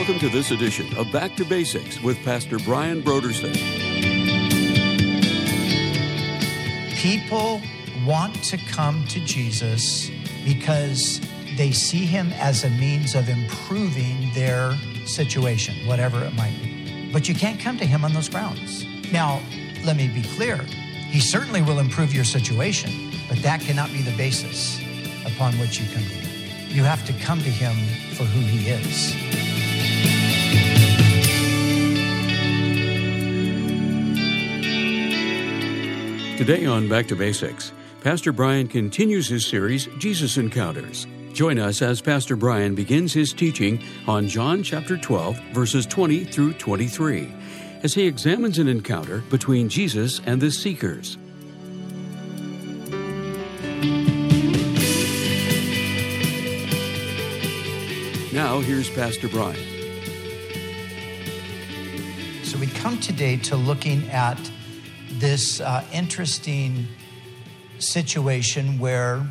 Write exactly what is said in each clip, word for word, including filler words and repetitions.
Welcome to this edition of Back to Basics with Pastor Brian Brodersen. People want to come to Jesus because they see him as a means of improving their situation, whatever it might be. But you can't come to him on those grounds. Now, let me be clear. He certainly will improve your situation, but that cannot be the basis upon which you come to him. You have to come to him for who he is. Today on Back to Basics, Pastor Brian continues his series, Jesus Encounters. Join us as Pastor Brian begins his teaching on John chapter twelve, verses twenty through twenty-three, as he examines an encounter between Jesus and the seekers. Now, here's Pastor Brian. So we come today to looking at this uh, interesting situation where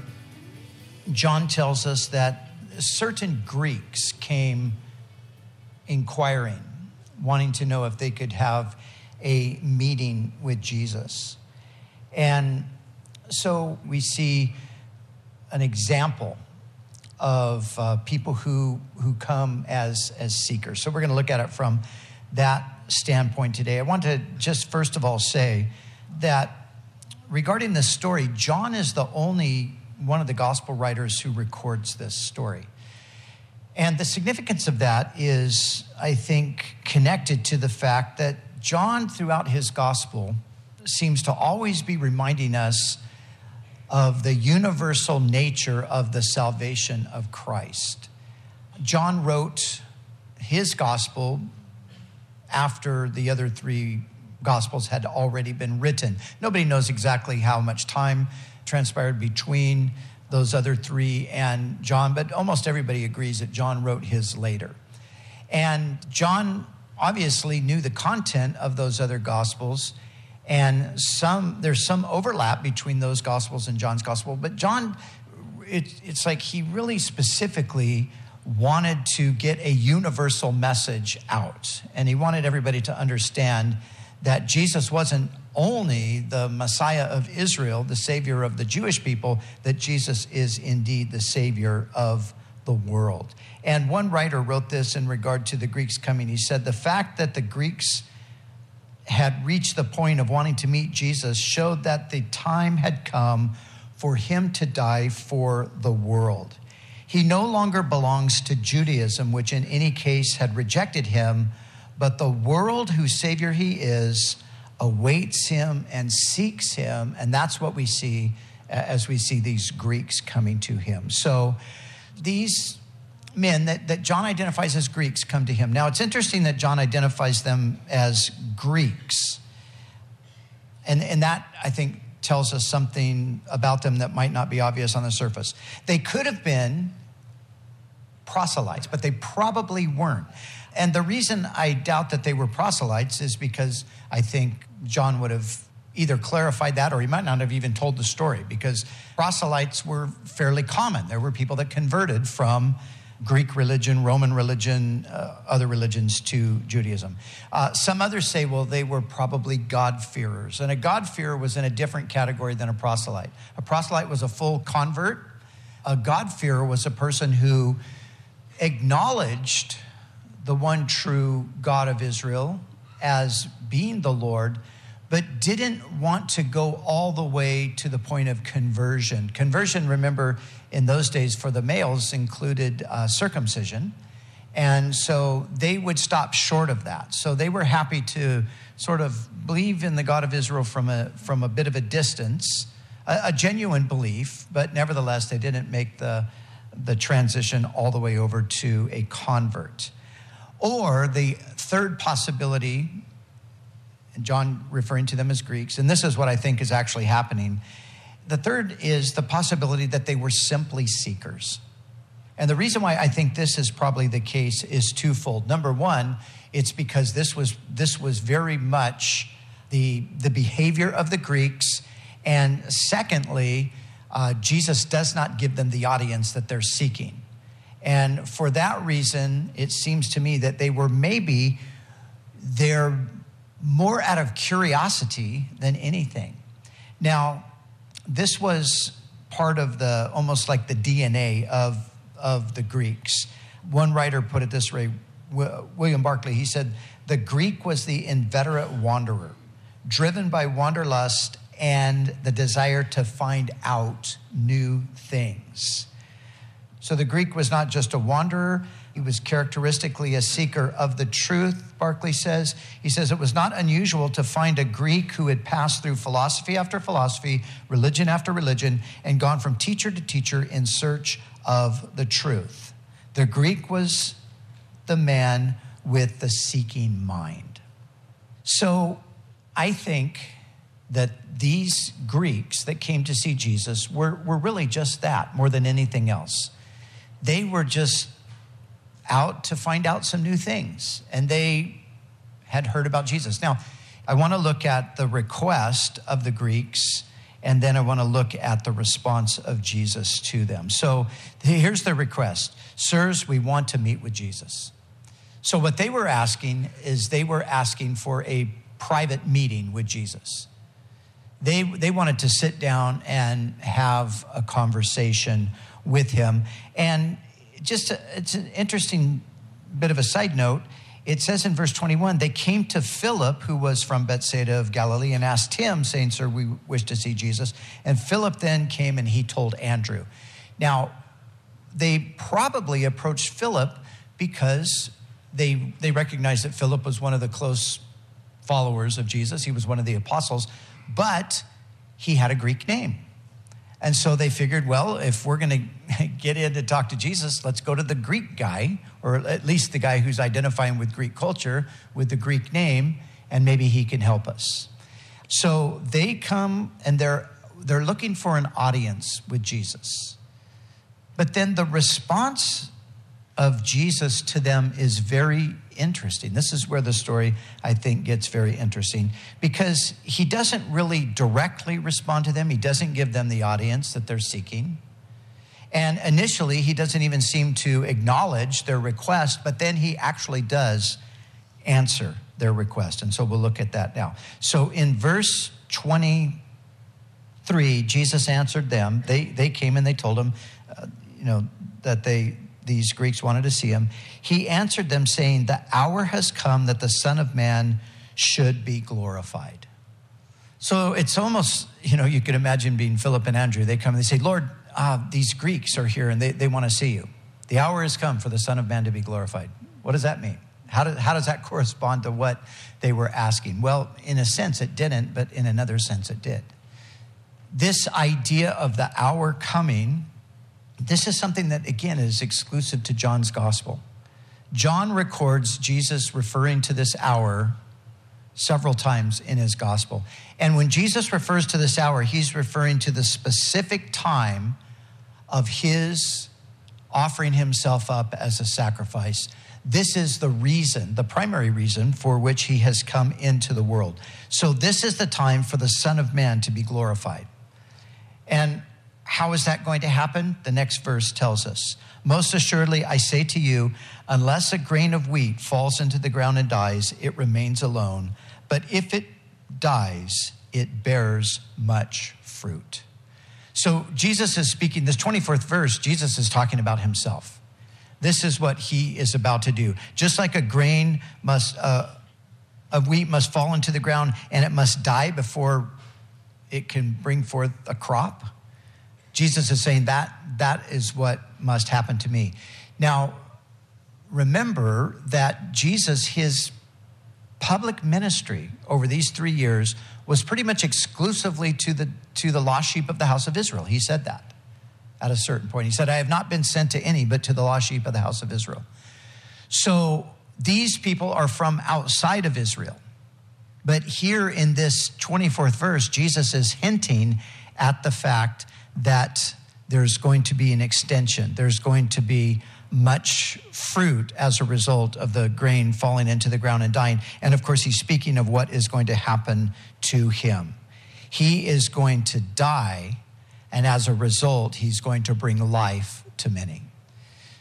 John tells us that certain Greeks came inquiring, wanting to know if they could have a meeting with Jesus. And so we see an example of uh, people who who come as, as seekers. So we're going to look at it from that standpoint today. I want to just first of all say that regarding this story, John is the only one of the gospel writers who records this story. And the significance of that is, I think, connected to the fact that John, throughout his gospel, seems to always be reminding us of the universal nature of the salvation of Christ. John wrote his gospel after the other three gospels had already been written. Nobody knows exactly how much time transpired between those other three and John, but almost everybody agrees that John wrote his later. And John obviously knew the content of those other gospels, and some there's some overlap between those gospels and John's gospel, but John, it, it's like he really specifically wanted to get a universal message out, and he wanted everybody to understand that Jesus wasn't only the Messiah of Israel, the Savior of the Jewish people, that Jesus is indeed the Savior of the world. And one writer wrote this in regard to the Greeks coming. He said, the fact that the Greeks had reached the point of wanting to meet Jesus showed that the time had come for him to die for the world. He no longer belongs to Judaism, which in any case had rejected him, but the world whose Savior he is awaits him and seeks him. And that's what we see as we see these Greeks coming to him. So these men that, that John identifies as Greeks come to him. Now, it's interesting that John identifies them as Greeks. And, and that, I think, tells us something about them that might not be obvious on the surface. They could have been proselytes, but they probably weren't. And the reason I doubt that they were proselytes is because I think John would have either clarified that, or he might not have even told the story, because proselytes were fairly common. There were people that converted from Greek religion, Roman religion, uh, other religions to Judaism. Uh, some others say, well, they were probably God-fearers. And a God-fearer was in a different category than a proselyte. A proselyte was a full convert. A God-fearer was a person who acknowledged the one true God of Israel as being the Lord, but didn't want to go all the way to the point of conversion. Conversion, remember, in those days for the males included uh, circumcision. And so they would stop short of that. So they were happy to sort of believe in the God of Israel from a, from a bit of a distance, a, a genuine belief, but nevertheless, they didn't make the, the transition all the way over to a convert. Or the third possibility, and John referring to them as Greeks, and this is what I think is actually happening. The third is the possibility that they were simply seekers. And the reason why I think this is probably the case is twofold. Number one, it's because this was this was very much the, the behavior of the Greeks. And secondly, uh, Jesus does not give them the audience that they're seeking. And for that reason, it seems to me that they were maybe there more out of curiosity than anything. Now, this was part of the, almost like the D N A of, of the Greeks. One writer put it this way, William Barclay, he said, the Greek was the inveterate wanderer, driven by wanderlust and the desire to find out new things. So the Greek was not just a wanderer, he was characteristically a seeker of the truth, Barclay says. He says it was not unusual to find a Greek who had passed through philosophy after philosophy, religion after religion, and gone from teacher to teacher in search of the truth. The Greek was the man with the seeking mind. So I think that these Greeks that came to see Jesus were, were really just that, more than anything else. They were just out to find out some new things, and they had heard about Jesus. Now, I want to look at the request of the Greeks, and then I want to look at the response of Jesus to them. So here's the request. Sirs, we want to meet with Jesus. So what they were asking is they were asking for a private meeting with Jesus. They, they wanted to sit down and have a conversation with him. And just, a, it's an interesting bit of a side note. It says in verse twenty-one, they came to Philip, who was from Bethsaida of Galilee, and asked him, saying, sir, we wish to see Jesus. And Philip then came and he told Andrew. Now, they probably approached Philip because they, they recognized that Philip was one of the close followers of Jesus. He was one of the apostles, but he had a Greek name. And so they figured, well, if we're going to get in to talk to Jesus, let's go to the Greek guy, or at least the guy who's identifying with Greek culture, with the Greek name, and maybe he can help us. So they come and they're they're looking for an audience with Jesus. But then the response of Jesus to them is very interesting. This is where the story, I think, gets very interesting, because he doesn't really directly respond to them. He doesn't give them the audience that they're seeking. And initially, he doesn't even seem to acknowledge their request, but then he actually does answer their request. And so we'll look at that now. So in verse twenty-three, Jesus answered them. They, they came and they told him, uh, you know, that they... these Greeks wanted to see him. He answered them saying, the hour has come that the Son of Man should be glorified. So it's almost, you know, you could imagine being Philip and Andrew. They come and they say, Lord, uh, these Greeks are here and they, they want to see you. The hour has come for the Son of Man to be glorified. What does that mean? How, do, how does that correspond to what they were asking? Well, in a sense it didn't, but in another sense it did. This idea of the hour coming, this is something that, again, is exclusive to John's gospel. John records Jesus referring to this hour several times in his gospel. And when Jesus refers to this hour, he's referring to the specific time of his offering himself up as a sacrifice. This is the reason, the primary reason for which he has come into the world. So this is the time for the Son of Man to be glorified. And how is that going to happen? The next verse tells us, most assuredly, I say to you, unless a grain of wheat falls into the ground and dies, it remains alone. But if it dies, it bears much fruit. So Jesus is speaking, this twenty-fourth verse, Jesus is talking about himself. This is what he is about to do. Just like a grain must, uh, of wheat must fall into the ground and it must die before it can bring forth a crop. Jesus is saying that that is what must happen to me. Now, remember that Jesus, his public ministry over these three years was pretty much exclusively to the, to the lost sheep of the house of Israel. He said that at a certain point. He said, I have not been sent to any but to the lost sheep of the house of Israel. So these people are from outside of Israel. But here in this twenty-fourth verse, Jesus is hinting at the fact that there's going to be an extension. There's going to be much fruit as a result of the grain falling into the ground and dying. And of course, he's speaking of what is going to happen to him. He is going to die, and as a result, he's going to bring life to many.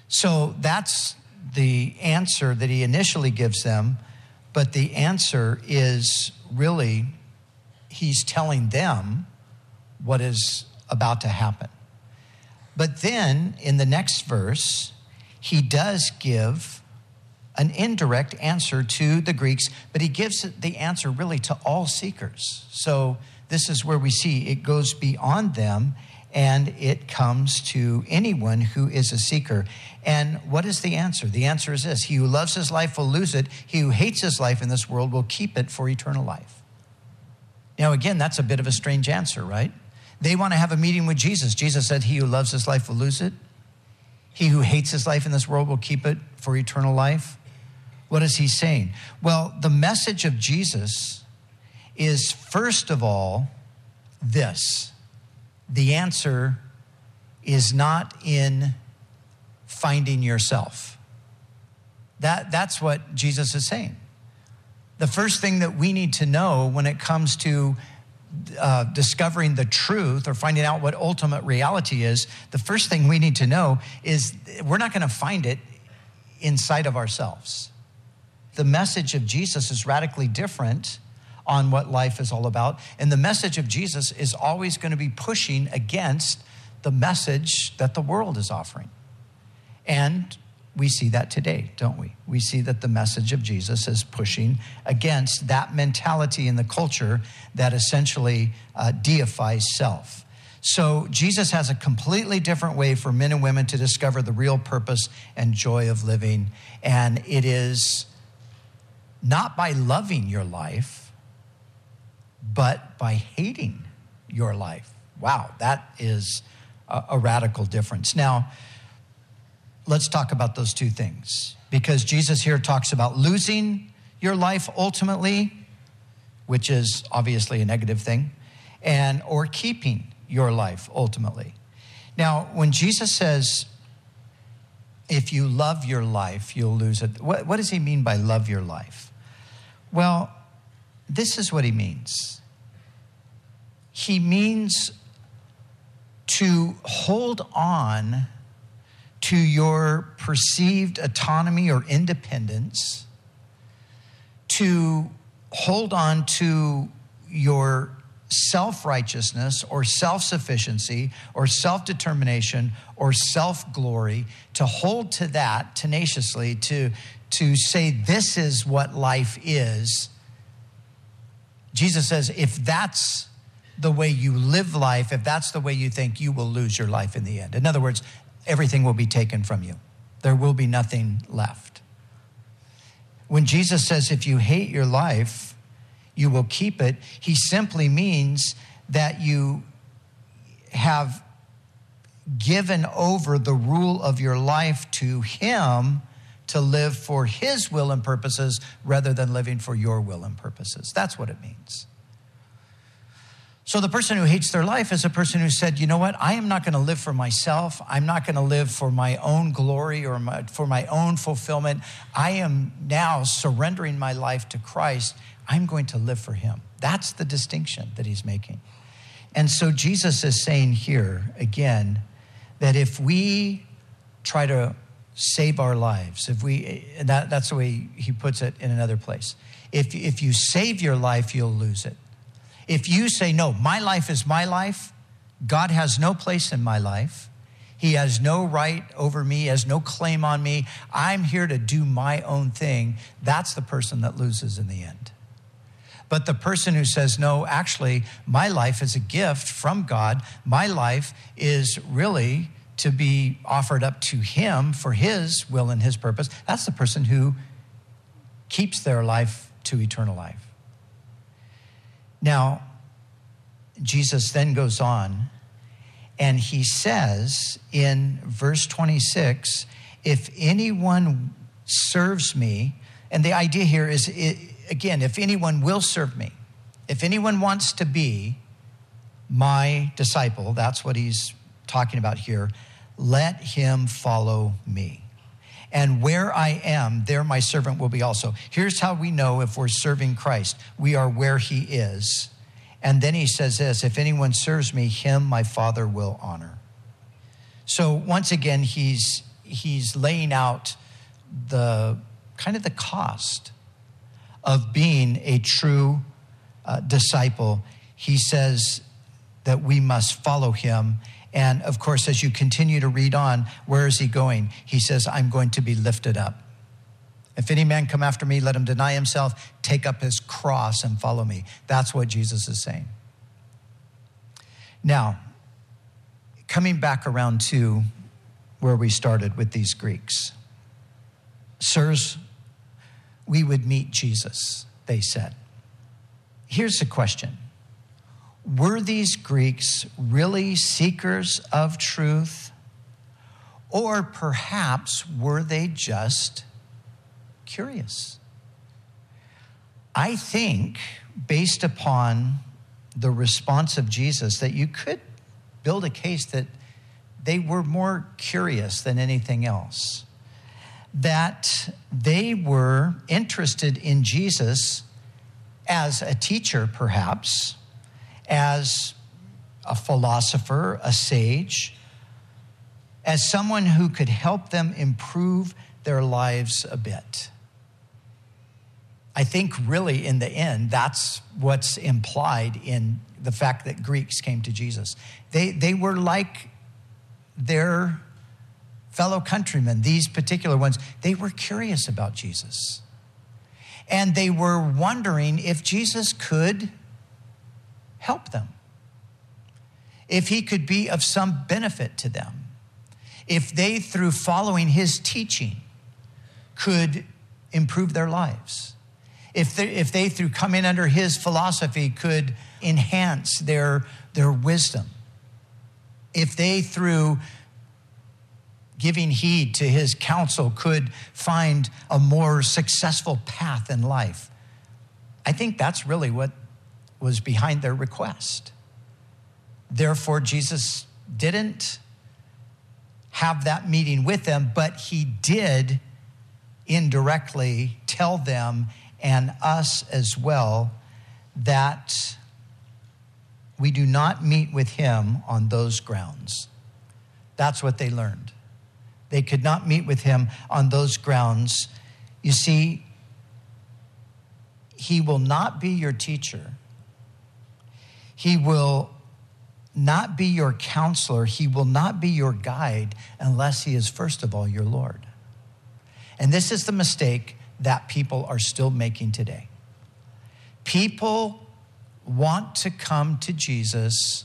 So that's the answer that he initially gives them. But the answer is really, he's telling them what is about to happen. But then in the next verse, he does give an indirect answer to the Greeks, but he gives the answer really to all seekers. So this is where we see it goes beyond them and it comes to anyone who is a seeker. And what is the answer? The answer is this: he who loves his life will lose it. He who hates his life in this world will keep it for eternal life. Now, again, that's a bit of a strange answer, right? They want to have a meeting with Jesus. Jesus said, he who loves his life will lose it. He who hates his life in this world will keep it for eternal life. What is he saying? Well, the message of Jesus is, first of all, this: the answer is not in finding yourself. That, that's what Jesus is saying. The first thing that we need to know when it comes to uh, discovering the truth or finding out what ultimate reality is, the first thing we need to know is we're not going to find it inside of ourselves. The message of Jesus is radically different on what life is all about. And the message of Jesus is always going to be pushing against the message that the world is offering. And we see that today, don't we? We see that the message of Jesus is pushing against that mentality in the culture that essentially uh, deifies self. So Jesus has a completely different way for men and women to discover the real purpose and joy of living. And it is not by loving your life, but by hating your life. Wow, that is a, a radical difference. Now, let's talk about those two things, because Jesus here talks about losing your life ultimately, which is obviously a negative thing, and or keeping your life ultimately. Now, when Jesus says, if you love your life, you'll lose it, what, what does he mean by love your life? Well, this is what he means. He means to hold on to your perceived autonomy or independence, to hold on to your self-righteousness or self-sufficiency or self-determination or self-glory, to hold to that tenaciously, to, to say this is what life is. Jesus says, if that's the way you live life, if that's the way you think, you will lose your life in the end. In other words, everything will be taken from you. There will be nothing left. When Jesus says, if you hate your life, you will keep it, he simply means that you have given over the rule of your life to him to live for his will and purposes rather than living for your will and purposes. That's what it means. So the person who hates their life is a person who said, you know what, I am not going to live for myself. I'm not going to live for my own glory or my, for my own fulfillment. I am now surrendering my life to Christ. I'm going to live for him. That's the distinction that he's making. And so Jesus is saying here, again, that if we try to save our lives, if we, and that, that's the way he puts it in another place. If, if you save your life, you'll lose it. If you say, no, my life is my life, God has no place in my life, he has no right over me, he has no claim on me, I'm here to do my own thing, that's the person that loses in the end. But the person who says, no, actually, my life is a gift from God, my life is really to be offered up to him for his will and his purpose, that's the person who keeps their life to eternal life. Now, Jesus then goes on and he says in verse twenty-six, if anyone serves me, and the idea here is, it, again, if anyone will serve me, if anyone wants to be my disciple, that's what he's talking about here, let him follow me. And where I am, there my servant will be also. Here's how we know if we're serving Christ. We are where he is. And then he says this, if anyone serves me, him my Father will honor. So once again, he's he's laying out the kind of the cost of being a true uh, disciple. He says that we must follow him. And of course, as you continue to read on, where is he going? He says, I'm going to be lifted up. If any man come after me, let him deny himself, take up his cross and follow me. That's what Jesus is saying. Now, coming back around to where we started with these Greeks. Sirs, we would meet Jesus, they said. Here's the question. Were these Greeks really seekers of truth? Or perhaps were they just curious? I think, based upon the response of Jesus, that you could build a case that they were more curious than anything else. That they were interested in Jesus as a teacher, perhaps, as a philosopher, a sage, as someone who could help them improve their lives a bit. I think really in the end, that's what's implied in the fact that Greeks came to Jesus. They, they were like their fellow countrymen, these particular ones. They were curious about Jesus. And they were wondering if Jesus could help them, if he could be of some benefit to them, if they, through following his teaching, could improve their lives, if they, if they through coming under his philosophy, could enhance their, their wisdom, if they, through giving heed to his counsel, could find a more successful path in life. I think that's really what was behind their request. Therefore, Jesus didn't have that meeting with them, but he did indirectly tell them and us as well that we do not meet with him on those grounds. That's what they learned. They could not meet with him on those grounds. You see, he will not be your teacher. He will not be your counselor. He will not be your guide unless he is, first of all, your Lord. And this is the mistake that people are still making today. People want to come to Jesus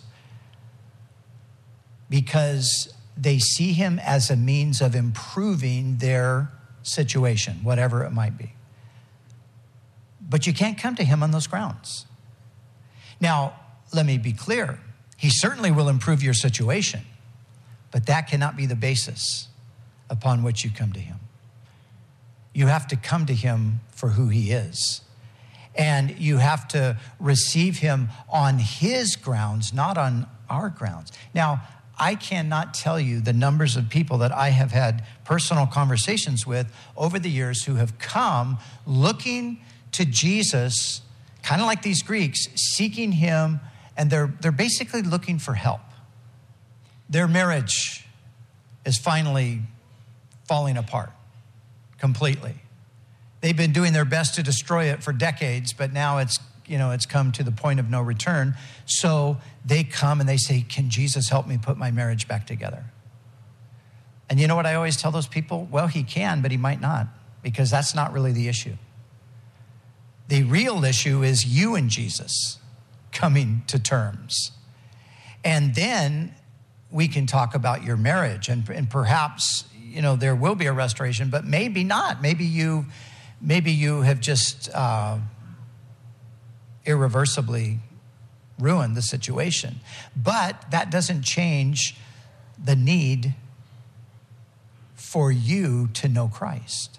because they see him as a means of improving their situation, whatever it might be. But you can't come to him on those grounds. Now, let me be clear. He certainly will improve your situation, but that cannot be the basis upon which you come to him. You have to come to him for who he is. And you have to receive him on his grounds, not on our grounds. Now, I cannot tell you the numbers of people that I have had personal conversations with over the years who have come looking to Jesus, kind of like these Greeks, seeking him, and they're, they're basically looking for help. Their marriage is finally falling apart completely. They've been doing their best to destroy it for decades, but now it's, you know, it's come to the point of no return. So they come and they say, can Jesus help me put my marriage back together? And you know what I always tell those people? Well, he can, but he might not, because that's not really the issue. The real issue is you and Jesus coming to terms. And then we can talk about your marriage, and, and perhaps, you know, there will be a restoration, but maybe not. Maybe you, maybe you have just uh, irreversibly ruined the situation. But that doesn't change the need for you to know Christ.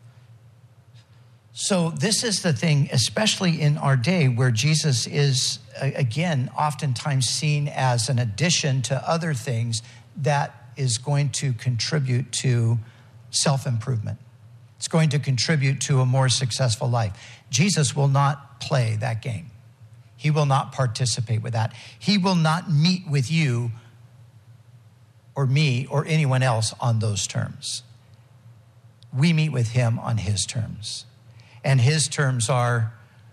So this is the thing, especially in our day, where Jesus is, again, oftentimes seen as an addition to other things that is going to contribute to self-improvement. It's going to contribute to a more successful life. Jesus will not play that game. He will not participate with that. He will not meet with you or me or anyone else on those terms. We meet with him on his terms. And his terms are,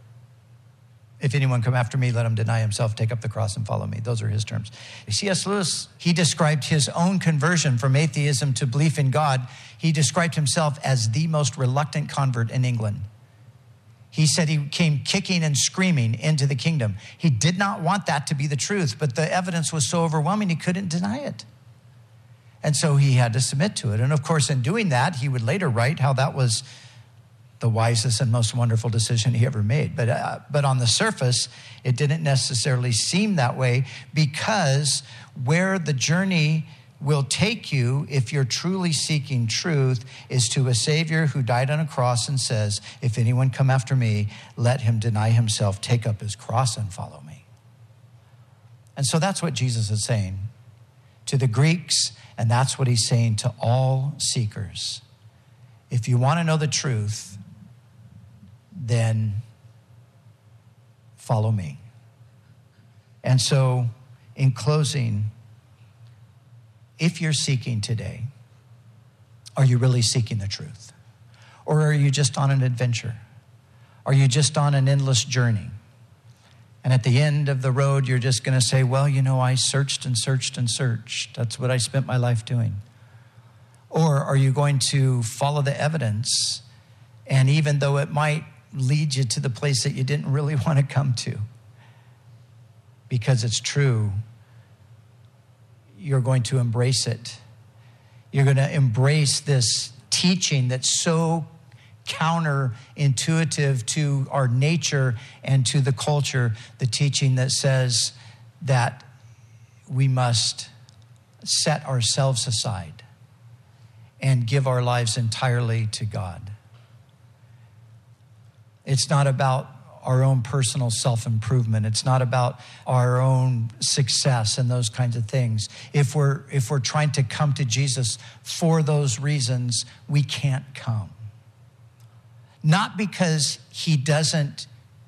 if anyone come after me, let him deny himself, take up the cross and follow me. Those are his terms. C S Lewis, he described his own conversion from atheism to belief in God. He described himself as the most reluctant convert in England. He said he came kicking and screaming into the kingdom. He did not want that to be the truth, but the evidence was so overwhelming he couldn't deny it. And so he had to submit to it. And of course, in doing that, he would later write how that was the wisest and most wonderful decision he ever made. But, uh, but on the surface, it didn't necessarily seem that way, because where the journey will take you, if you're truly seeking truth, is to a Savior who died on a cross and says, if anyone come after me, let him deny himself, take up his cross and follow me. And so that's what Jesus is saying to the Greeks, and that's what he's saying to all seekers. If you want to know the truth, then follow me. And so, in closing, if you're seeking today, are you really seeking the truth? Or are you just on an adventure? Are you just on an endless journey? And at the end of the road, you're just going to say, well, you know, I searched and searched and searched. That's what I spent my life doing. Or are you going to follow the evidence, and even though it might lead you to the place that you didn't really want to come to, because it's true, you're going to embrace it. You're going to embrace this teaching that's so counterintuitive to our nature and to the culture, the teaching that says that we must set ourselves aside and give our lives entirely to God. It's not about our own personal self-improvement. It's not about our own success and those kinds of things. If we're if we're trying to come to Jesus for those reasons, we can't come. Not because he doesn't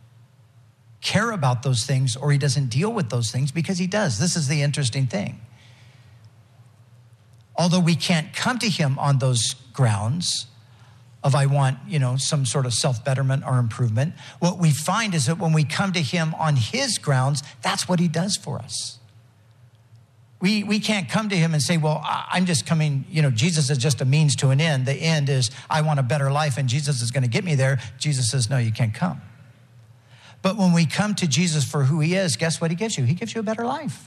care about those things or he doesn't deal with those things, because he does. This is the interesting thing. Although we can't come to him on those grounds of I want, you know, some sort of self-betterment or improvement, what we find is that when we come to him on his grounds, that's what he does for us. We we can't come to him and say, well, I'm just coming, you know, Jesus is just a means to an end. The end is I want a better life and Jesus is going to get me there. Jesus says, no, you can't come. But when we come to Jesus for who he is, guess what he gives you? He gives you a better life.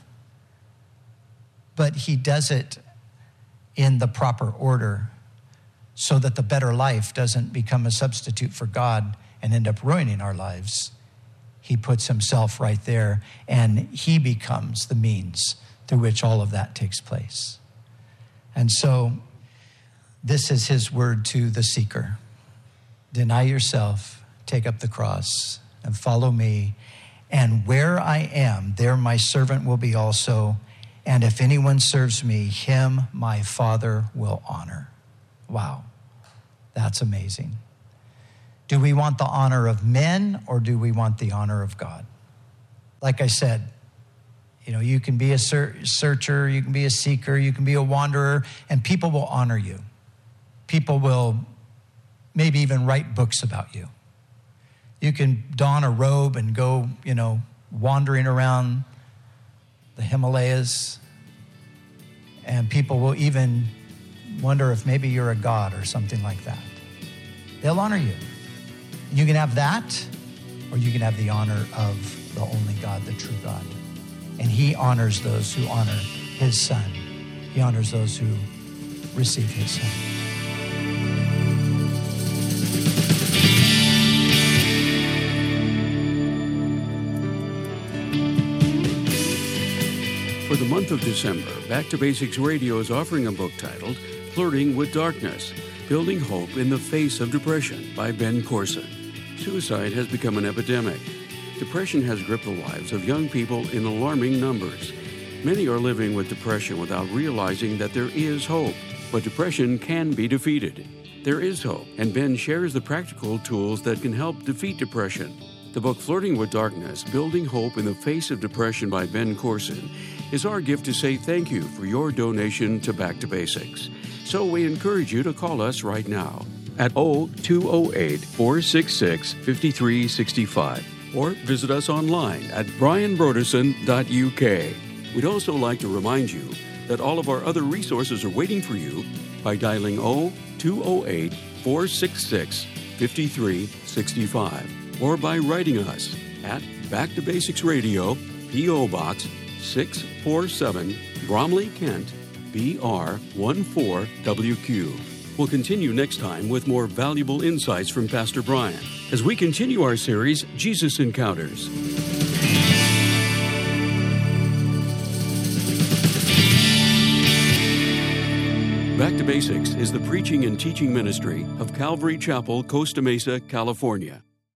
But he does it in the proper order, so that the better life doesn't become a substitute for God and end up ruining our lives. He puts himself right there, and he becomes the means through which all of that takes place. And so this is his word to the seeker. Deny yourself, take up the cross, and follow me. And where I am, there my servant will be also. And if anyone serves me, him my Father will honor. Wow, that's amazing. Do we want the honor of men, or do we want the honor of God? Like I said, you know, you can be a searcher, you can be a seeker, you can be a wanderer, and people will honor you. People will maybe even write books about you. You can don a robe and go, you know, wandering around the Himalayas, and people will even wonder if maybe you're a god or something like that. They'll honor you. You can have that, or you can have the honor of the only God, the true God. And he honors those who honor his son. He honors those who receive his son. For the month of December, Back to Basics Radio is offering a book titled Flirting with Darkness, Building Hope in the Face of Depression by Ben Corson. Suicide has become an epidemic. Depression has gripped the lives of young people in alarming numbers. Many are living with depression without realizing that there is hope. But depression can be defeated. There is hope, and Ben shares the practical tools that can help defeat depression. The book Flirting with Darkness, Building Hope in the Face of Depression by Ben Corson is our gift to say thank you for your donation to Back to Basics. So we encourage you to call us right now at oh two oh eight, four six six, five three six five or visit us online at brian broderson dot u k. We'd also like to remind you that all of our other resources are waiting for you by dialing oh two oh eight, four six six, five three six five or by writing us at Back to Basics Radio, P O. Box six four seven, Bromley, Kent, B R one four W Q. We'll continue next time with more valuable insights from Pastor Brian as we continue our series, Jesus Encounters. Back to Basics is the preaching and teaching ministry of Calvary Chapel, Costa Mesa, California.